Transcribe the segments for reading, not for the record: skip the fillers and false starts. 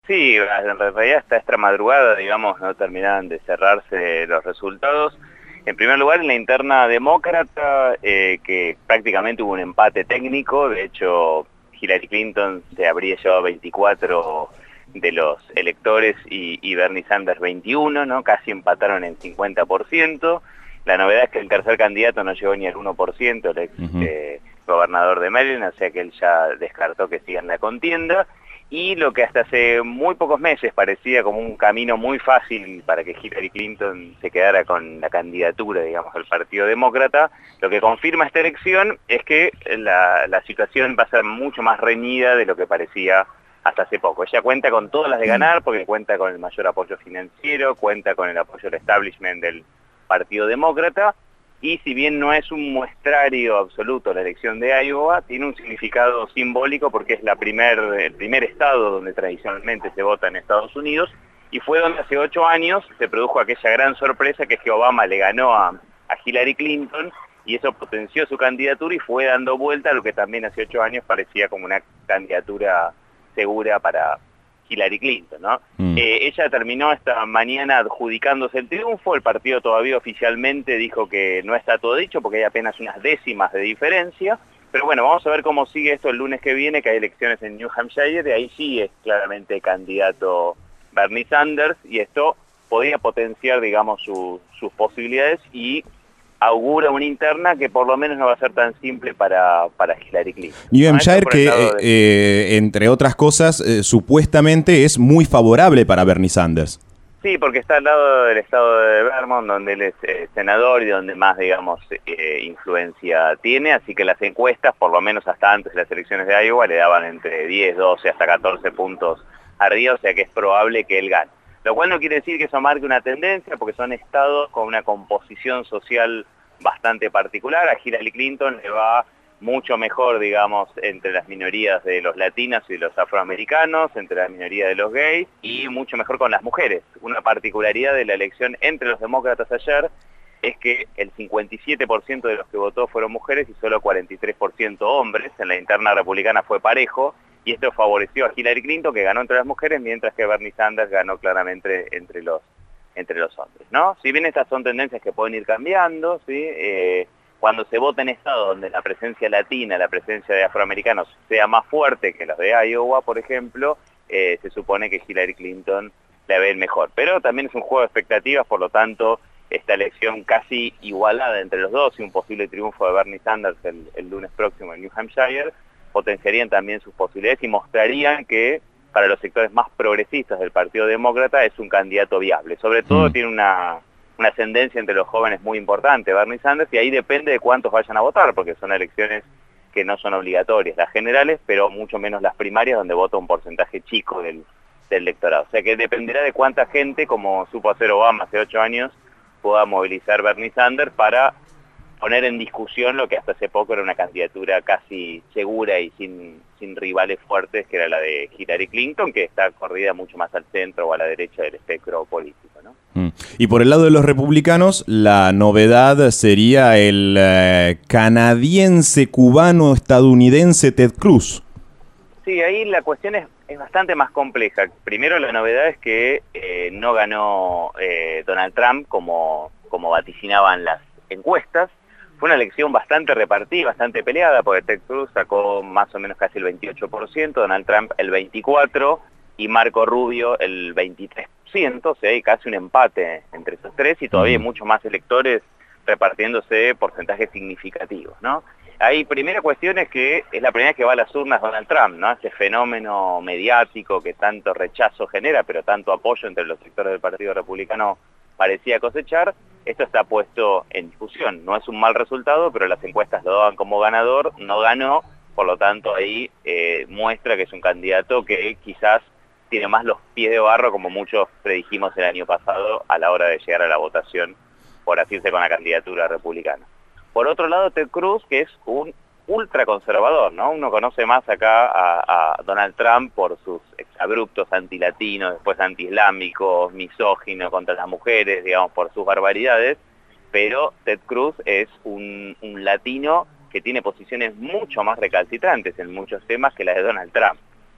Sí, en realidad hasta esta madrugada, digamos, no terminaban de cerrarse los resultados. En primer lugar, en la interna demócrata, que prácticamente hubo un empate técnico. De hecho, Hillary Clinton se habría llevado 24 de los electores y Bernie Sanders 21, ¿no? Casi empataron en 50%. La novedad es que el tercer candidato no llegó ni al 1%, el ex gobernador de Maryland, o sea que él ya descartó que siga en la contienda. Y lo que hasta hace muy pocos meses parecía como un camino muy fácil para que Hillary Clinton se quedara con la candidatura, digamos, del Partido Demócrata, lo que confirma esta elección es que la situación va a ser mucho más reñida de lo que parecía hasta hace poco. Ella cuenta con todas las de ganar porque cuenta con el mayor apoyo financiero, cuenta con el apoyo del establishment del Partido Demócrata, y si bien no es un muestrario absoluto la elección de Iowa, tiene un significado simbólico porque es el primer estado donde tradicionalmente se vota en Estados Unidos, y fue donde hace 8 años se produjo aquella gran sorpresa que es que Obama le ganó a Hillary Clinton, y eso potenció su candidatura y fue dando vuelta a lo que también hace 8 años parecía como una candidatura segura para Hillary Clinton, ¿no? Ella terminó esta mañana adjudicándose el triunfo. El partido todavía oficialmente dijo que no está todo dicho porque hay apenas unas décimas de diferencia, pero bueno, vamos a ver cómo sigue esto el lunes que viene, que hay elecciones en New Hampshire, y ahí sí es claramente candidato Bernie Sanders, y esto podría potenciar, digamos, sus posibilidades, y augura una interna que por lo menos no va a ser tan simple para Hillary Clinton. New ¿No? Hampshire, que entre otras cosas, supuestamente es muy favorable para Bernie Sanders. Sí, porque está al lado del estado de Vermont, donde él es senador y donde más, digamos, influencia tiene, así que las encuestas, por lo menos hasta antes de las elecciones de Iowa, le daban entre 10, 12 hasta 14 puntos arriba, o sea que es probable que él gane. Lo cual no quiere decir que eso marque una tendencia, porque son estados con una composición social bastante particular. A Hillary Clinton le va mucho mejor, digamos, entre las minorías de los latinos y los afroamericanos, entre la minoría de los gays, y mucho mejor con las mujeres. Una particularidad de la elección entre los demócratas ayer es que el 57% de los que votó fueron mujeres y solo 43% hombres. En la interna republicana fue parejo, y esto favoreció a Hillary Clinton, que ganó entre las mujeres, mientras que Bernie Sanders ganó claramente entre los hombres, ¿no? Si bien estas son tendencias que pueden ir cambiando, ¿sí? Cuando se vota en estados donde la presencia latina, la presencia de afroamericanos sea más fuerte que los de Iowa, por ejemplo, se supone que Hillary Clinton la ve mejor. Pero también es un juego de expectativas, por lo tanto, esta elección casi igualada entre los dos y un posible triunfo de Bernie Sanders el lunes próximo en New Hampshire potenciarían también sus posibilidades y mostrarían que para los sectores más progresistas del Partido Demócrata es un candidato viable. Sobre todo tiene una ascendencia entre los jóvenes muy importante, Bernie Sanders, y ahí depende de cuántos vayan a votar, porque son elecciones que no son obligatorias, las generales, pero mucho menos las primarias, donde vota un porcentaje chico del electorado. O sea que dependerá de cuánta gente, como supo hacer Obama hace 8 años, pueda movilizar Bernie Sanders para poner en discusión lo que hasta hace poco era una candidatura casi segura y sin rivales fuertes, que era la de Hillary Clinton, que está corrida mucho más al centro o a la derecha del espectro político, ¿no? Y por el lado de los republicanos, la novedad sería el canadiense, cubano, estadounidense Ted Cruz. Sí, ahí la cuestión es bastante más compleja. Primero, la novedad es que no ganó Donald Trump como vaticinaban las encuestas. Fue una elección bastante repartida, bastante peleada, porque Ted Cruz sacó más o menos casi el 28%, Donald Trump el 24% y Marco Rubio el 23%, o sea, hay casi un empate entre esos tres, y todavía hay muchos más electores repartiéndose porcentajes significativos, ¿no? Hay primera cuestión es que es la primera vez que va a las urnas Donald Trump, ¿no? Ese fenómeno mediático que tanto rechazo genera, pero tanto apoyo entre los sectores del Partido Republicano parecía cosechar. Esto está puesto en discusión. No es un mal resultado, pero las encuestas lo daban como ganador, no ganó, por lo tanto ahí muestra que es un candidato que quizás tiene más los pies de barro, como muchos predijimos el año pasado a la hora de llegar a la votación por asirse con la candidatura republicana. Por otro lado, Ted Cruz, que es un ultraconservador, ¿no? Uno conoce más acá a Donald Trump por sus exabruptos antilatinos, después antiislámicos, misóginos contra las mujeres, digamos, por sus barbaridades, pero Ted Cruz es un latino que tiene posiciones mucho más recalcitrantes en muchos temas que las de Donald Trump.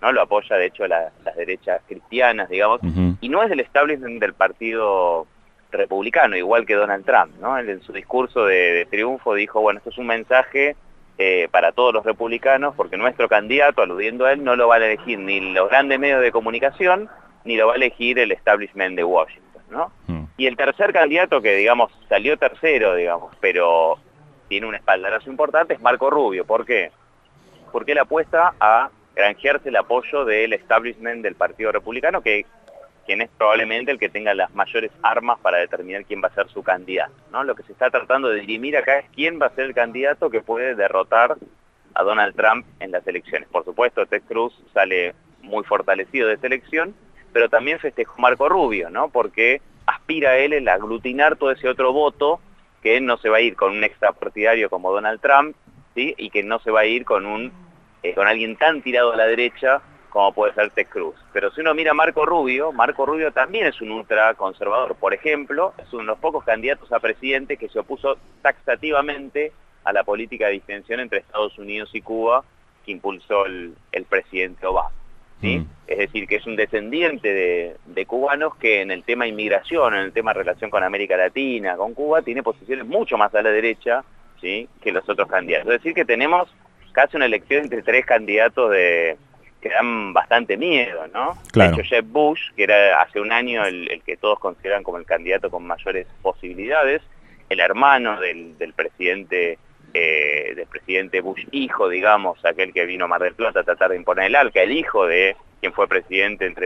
¿no? Lo apoya, de hecho, las derechas cristianas, digamos, y no es del establishment del partido republicano, igual que Donald Trump, ¿no? Él en su discurso de triunfo dijo, bueno, esto es un mensaje para todos los republicanos, porque nuestro candidato, aludiendo a él, no lo van a elegir ni los grandes medios de comunicación, ni lo va a elegir el establishment de Washington, ¿no? Y el tercer candidato que, digamos, salió tercero, digamos, pero tiene un espaldarazo importante, es Marco Rubio. ¿Por qué? Porque él apuesta a granjearse el apoyo del establishment del Partido Republicano, quien es probablemente el que tenga las mayores armas para determinar quién va a ser su candidato, ¿no? Lo que se está tratando de dirimir acá es quién va a ser el candidato que puede derrotar a Donald Trump en las elecciones. Por supuesto, Ted Cruz sale muy fortalecido de esta elección, pero también festejó Marco Rubio, ¿no? Porque aspira a él el aglutinar todo ese otro voto, que no se va a ir con un extrapartidario como Donald Trump, ¿sí? Y que no se va a ir con alguien tan tirado a la derecha como puede ser Ted Cruz. Pero si uno mira a Marco Rubio también es un ultraconservador. Por ejemplo, es uno de los pocos candidatos a presidente que se opuso taxativamente a la política de distensión entre Estados Unidos y Cuba que impulsó el presidente Obama, ¿sí? Es decir, que es un descendiente de cubanos que en el tema inmigración, en el tema relación con América Latina, con Cuba, tiene posiciones mucho más a la derecha, ¿sí?, que los otros candidatos. Es decir, que tenemos casi una elección entre tres candidatos que dan bastante miedo, ¿no? Claro. De hecho, Jeb Bush, que era hace un año el que todos consideran como el candidato con mayores posibilidades, el hermano del presidente Bush hijo, digamos, aquel que vino a Mar del Plata a tratar de imponer el ALCA, el hijo de quien fue presidente entre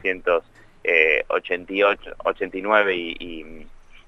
1989 y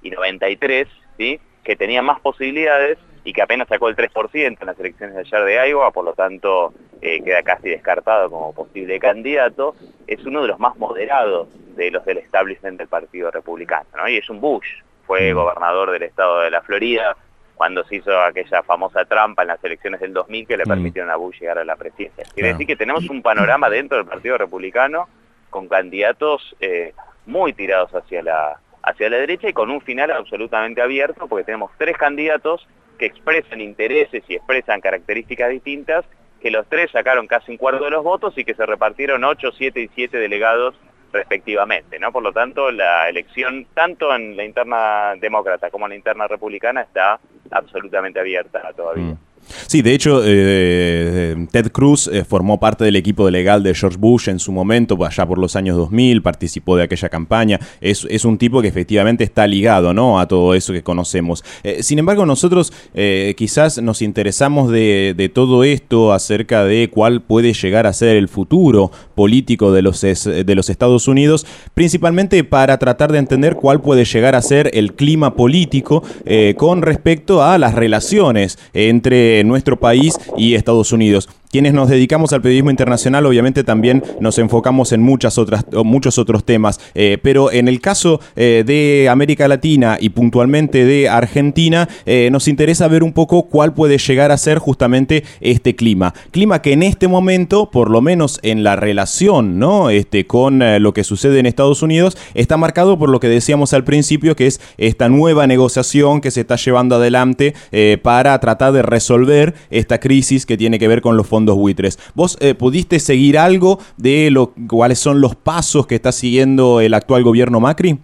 93, ¿sí?, que tenía más posibilidades y que apenas sacó el 3% en las elecciones de ayer de Iowa, por lo tanto queda casi descartado como posible candidato. Es uno de los más moderados de los del establishment del Partido Republicano, ¿no? Y es un Bush, fue gobernador del estado de la Florida cuando se hizo aquella famosa trampa en las elecciones del 2000 que le permitieron a Bush llegar a la presidencia. Quiere decir que tenemos un panorama dentro del Partido Republicano con candidatos muy tirados hacia la derecha y con un final absolutamente abierto, porque tenemos tres candidatos que expresan intereses y expresan características distintas, que los tres sacaron casi un cuarto de los votos y que se repartieron 8, 7 y 7 delegados respectivamente, ¿no? Por lo tanto, la elección, tanto en la interna demócrata como en la interna republicana, está absolutamente abierta todavía. Sí, de hecho, Ted Cruz formó parte del equipo legal de George Bush en su momento, allá por los años 2000, participó de aquella campaña. Es un tipo que efectivamente está ligado, ¿no?, a todo eso que conocemos. Sin embargo, nosotros quizás nos interesamos de todo esto acerca de cuál puede llegar a ser el futuro político de los Estados Unidos, principalmente para tratar de entender cuál puede llegar a ser el clima político con respecto a las relaciones entre nuestro país y Estados Unidos. Quienes nos dedicamos al periodismo internacional, obviamente también nos enfocamos en muchos otros temas, pero en el caso de América Latina y puntualmente de Argentina, nos interesa ver un poco cuál puede llegar a ser justamente este clima que en este momento, por lo menos en la relación, ¿no?, con lo que sucede en Estados Unidos, está marcado por lo que decíamos al principio, que es esta nueva negociación que se está llevando adelante para tratar de resolver esta crisis que tiene que ver con los fondos buitres. ¿Vos pudiste seguir algo de cuáles son los pasos que está siguiendo el actual gobierno Macri?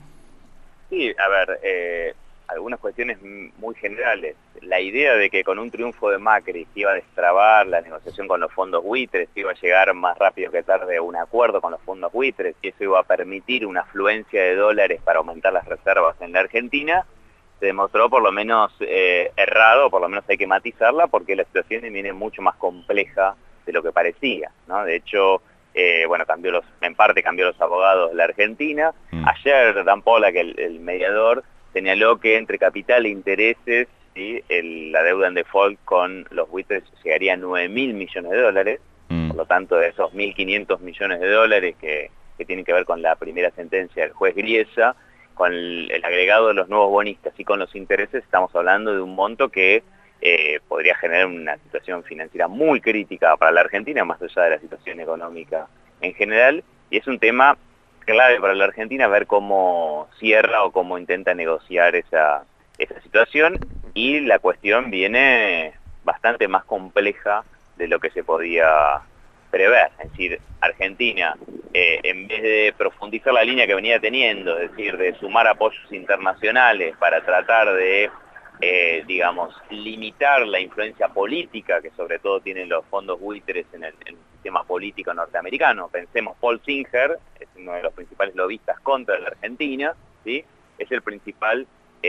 Sí, a ver, algunas cuestiones muy generales. La idea de que con un triunfo de Macri que iba a destrabar la negociación con los fondos buitres, que iba a llegar más rápido que tarde a un acuerdo con los fondos buitres, y eso iba a permitir una afluencia de dólares para aumentar las reservas en la Argentina, se demostró por lo menos errado, por lo menos hay que matizarla, porque la situación viene mucho más compleja de lo que parecía, ¿no? De hecho, bueno, en parte cambió los abogados de la Argentina. Ayer Dan Pollack, el mediador, señaló que entre capital e intereses, ¿sí?, la deuda en default con los buitres llegaría a 9.000 millones de dólares, por lo tanto de esos 1.500 millones de dólares que tienen que ver con la primera sentencia del juez Griesa, con el agregado de los nuevos bonistas y con los intereses, estamos hablando de un monto que podría generar una situación financiera muy crítica para la Argentina, más allá de la situación económica en general, y es un tema clave para la Argentina ver cómo cierra o cómo intenta negociar esa situación, y la cuestión viene bastante más compleja de lo que se podía prever. Es decir, Argentina, en vez de profundizar la línea que venía teniendo, es decir, de sumar apoyos internacionales para tratar de, digamos, limitar la influencia política que sobre todo tienen los fondos buitres en el sistema político norteamericano. Pensemos, Paul Singer es uno de los principales lobistas contra la Argentina, ¿sí? Es el principal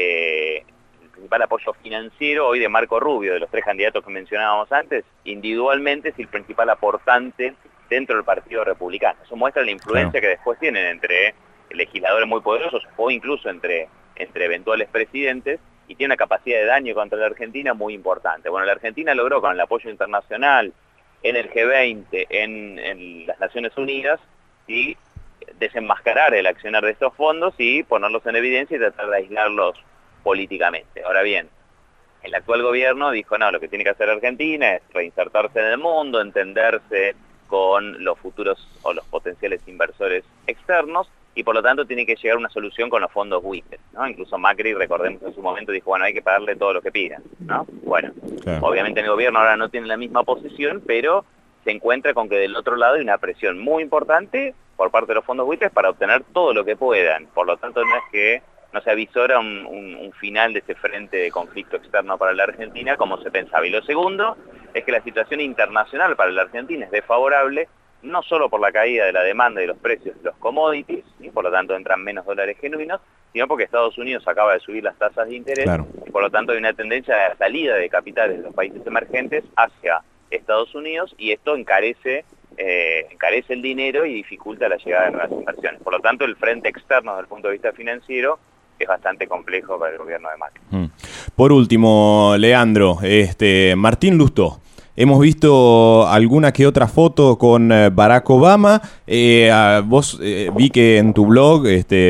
apoyo financiero hoy de Marco Rubio, de los tres candidatos que mencionábamos antes, individualmente es el principal aportante dentro del Partido Republicano. Eso muestra la influencia que después tienen entre legisladores muy poderosos o incluso entre eventuales presidentes, y tiene una capacidad de daño contra la Argentina muy importante. Bueno, la Argentina logró con el apoyo internacional en el G20, en las Naciones Unidas, y desenmascarar el accionar de estos fondos y ponerlos en evidencia y tratar de aislarlos políticamente. Ahora bien, el actual gobierno dijo, no, lo que tiene que hacer Argentina es reinsertarse en el mundo, entenderse con los futuros o los potenciales inversores externos, y por lo tanto tiene que llegar a una solución con los fondos buitres, ¿no? Incluso Macri, recordemos, en su momento dijo, bueno, hay que pagarle todo lo que pidan, ¿no? Bueno, claro. Obviamente el gobierno ahora no tiene la misma posición, pero se encuentra con que del otro lado hay una presión muy importante por parte de los fondos buitres para obtener todo lo que puedan. Por lo tanto, no es que no se avisora un final de este frente de conflicto externo para la Argentina como se pensaba. Y lo segundo es que la situación internacional para la Argentina es desfavorable, no solo por la caída de la demanda y los precios de los commodities, y por lo tanto entran menos dólares genuinos, sino porque Estados Unidos acaba de subir las tasas de interés, claro. Y por lo tanto hay una tendencia de salida de capitales de los países emergentes hacia Estados Unidos, y esto encarece el dinero y dificulta la llegada de nuevas inversiones. Por lo tanto, el frente externo desde el punto de vista financiero es bastante complejo para el gobierno de Macri. Por último, Leandro, Martín Lustó. Hemos visto alguna que otra foto con Barack Obama. Vos vi que en tu blog,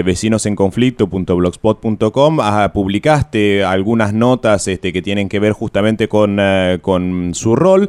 vecinosenconflicto.blogspot.com, publicaste algunas notas que tienen que ver justamente con su rol.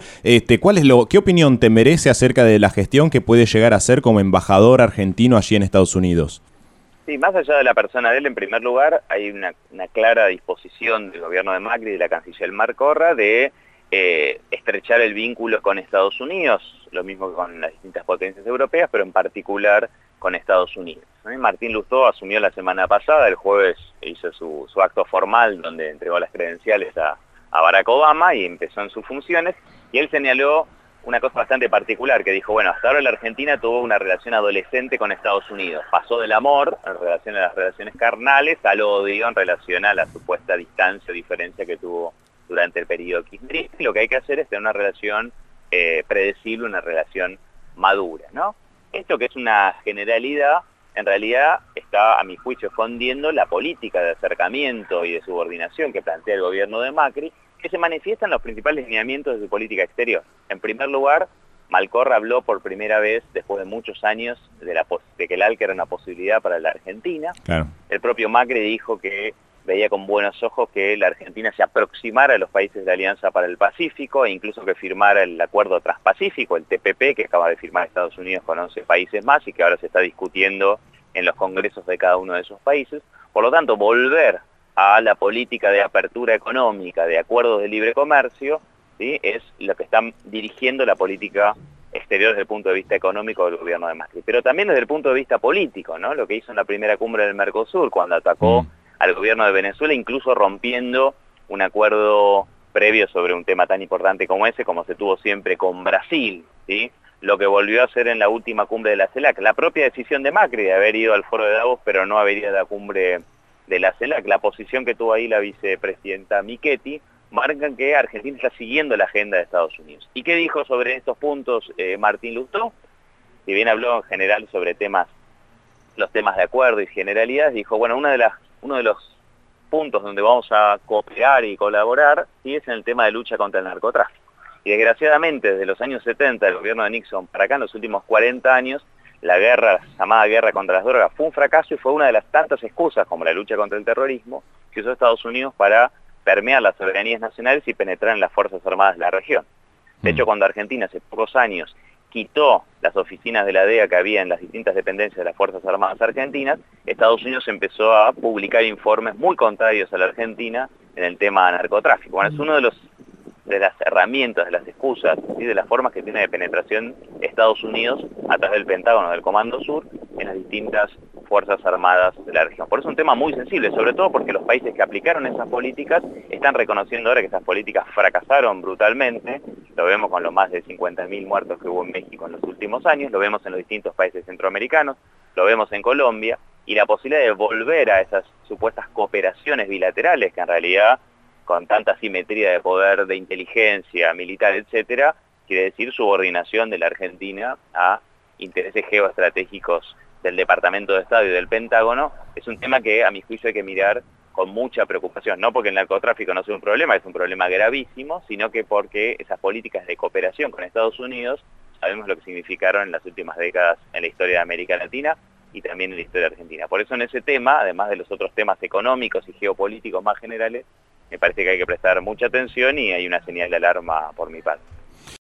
¿Qué opinión te merece acerca de la gestión que puede llegar a ser como embajador argentino allí en Estados Unidos? Sí, más allá de la persona de él, en primer lugar, hay una clara disposición del gobierno de Macri y de la canciller Marcorra de estrechar el vínculo con Estados Unidos, lo mismo que con las distintas potencias europeas, pero en particular con Estados Unidos. Martín Lustó asumió la semana pasada, el jueves hizo su acto formal donde entregó las credenciales a Barack Obama y empezó en sus funciones, y él señaló una cosa bastante particular, que dijo, bueno, hasta ahora la Argentina tuvo una relación adolescente con Estados Unidos, pasó del amor en relación a las relaciones carnales al odio en relación a la supuesta distancia o diferencia que tuvo durante el periodo kirchnerista, y lo que hay que hacer es tener una relación predecible, una relación madura, ¿no? Esto, que es una generalidad, en realidad está, a mi juicio, escondiendo la política de acercamiento y de subordinación que plantea el gobierno de Macri, que se manifiesta en los principales lineamientos de su política exterior. En primer lugar, Malcorra habló por primera vez, después de muchos años, de que el ALCA era una posibilidad para la Argentina. Claro. El propio Macri dijo que veía con buenos ojos que la Argentina se aproximara a los países de la Alianza para el Pacífico, e incluso que firmara el Acuerdo Transpacífico, el TPP, que acaba de firmar Estados Unidos con 11 países más y que ahora se está discutiendo en los congresos de cada uno de esos países. Por lo tanto, volver a la política de apertura económica, de acuerdos de libre comercio, ¿sí?, es lo que está dirigiendo la política exterior desde el punto de vista económico del gobierno de Macri. Pero también desde el punto de vista político, ¿no? Lo que hizo en la primera cumbre del Mercosur, cuando atacó al gobierno de Venezuela, incluso rompiendo un acuerdo previo sobre un tema tan importante como ese, como se tuvo siempre con Brasil, ¿sí? Lo que volvió a hacer en la última cumbre de la CELAC, la propia decisión de Macri de haber ido al foro de Davos, pero no haber ido a la cumbre de la CELAC, la posición que tuvo ahí la vicepresidenta Michetti, marcan que Argentina está siguiendo la agenda de Estados Unidos. ¿Y qué dijo sobre estos puntos Martín Lustó? Si bien habló en general sobre los temas de acuerdo y generalidades, dijo, bueno, uno de los puntos donde vamos a cooperar y colaborar, sí, es en el tema de lucha contra el narcotráfico. Y desgraciadamente, desde los años 70 del gobierno de Nixon para acá, en los últimos 40 años, la llamada guerra contra las drogas fue un fracaso y fue una de las tantas excusas, como la lucha contra el terrorismo, que usó Estados Unidos para permear las soberanías nacionales y penetrar en las Fuerzas Armadas de la región. De hecho, cuando Argentina hace pocos años quitó las oficinas de la DEA que había en las distintas dependencias de las Fuerzas Armadas argentinas, Estados Unidos empezó a publicar informes muy contrarios a la Argentina en el tema narcotráfico. Bueno, es uno de los de las herramientas, de las excusas y de las formas que tiene de penetración Estados Unidos a través del Pentágono, del Comando Sur, en las distintas Fuerzas Armadas de la región. Por eso es un tema muy sensible, sobre todo porque los países que aplicaron esas políticas están reconociendo ahora que esas políticas fracasaron brutalmente. Lo vemos con los más de 50.000 muertos que hubo en México en los últimos años, lo vemos en los distintos países centroamericanos, lo vemos en Colombia, y la posibilidad de volver a esas supuestas cooperaciones bilaterales que en realidad, con tanta simetría de poder, de inteligencia, militar, etcétera, quiere decir subordinación de la Argentina a intereses geoestratégicos del Departamento de Estado y del Pentágono, es un tema que a mi juicio hay que mirar con mucha preocupación, no porque el narcotráfico no sea un problema, es un problema gravísimo, sino que porque esas políticas de cooperación con Estados Unidos, sabemos lo que significaron en las últimas décadas en la historia de América Latina y también en la historia argentina. Por eso en ese tema, además de los otros temas económicos y geopolíticos más generales, me parece que hay que prestar mucha atención y hay una señal de alarma por mi parte.